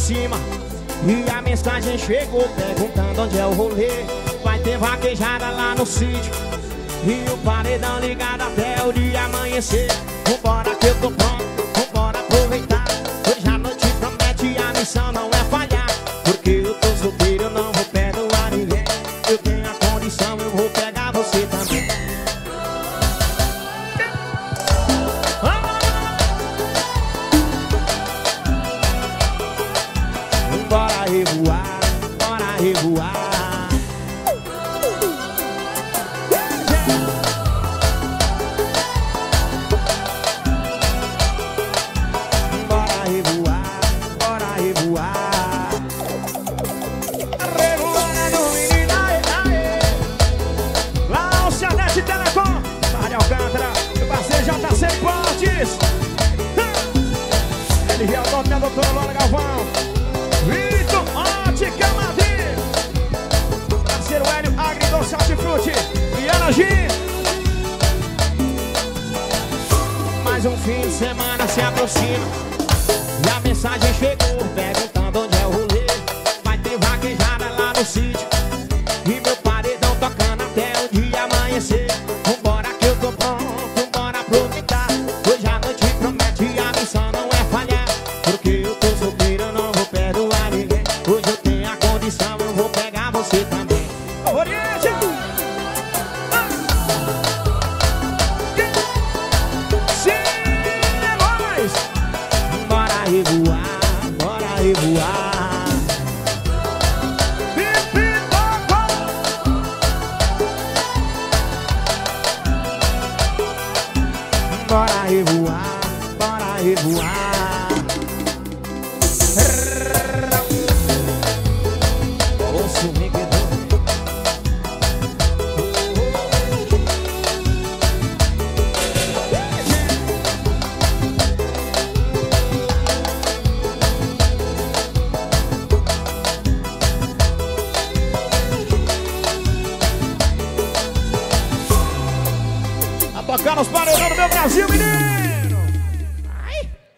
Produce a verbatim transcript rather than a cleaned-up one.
cima. E a mensagem chegou perguntando onde é o rolê. Vai ter vaquejada lá no sítio e o paredão ligado até o dia amanhecer. Vambora que eu tô pronto, vambora aproveitar. Hoje a noite promete, a missão não é falhar. Porque eu tô solteiro, eu não vou perdoar ninguém. Eu tenho a condição, eu vou pegar você também. Bora revoar, bora revoar. Bora revoar, bora revoar. Revoando, menina, aê, aê. Lá o Cianete Telecom, Barra de Alcântara, meu parceiro J C Pontes. Ele é o nome da doutora Laura Galvão. Vitor Ótica Madrid, parceiro Hélio Agridoce Hortifruti e Ana G. Mais um fim de semana se aproxima e a mensagem chegou perguntando onde é o rolê. Vai ter vaquejada lá no sítio e meu paredão tocando até o dia amanhecer. Vambora que eu tô pronto, vambora aproveitar. Hoje a noite promete, a missão não é falhar. Porque eu tô solteiro, eu não vou perdoar ninguém. Hoje eu tenho a condição, eu vou pegar você também. Oriente! Sim, é nóis! Bora revoar, bora revoar. Bora revoar, bora revoar.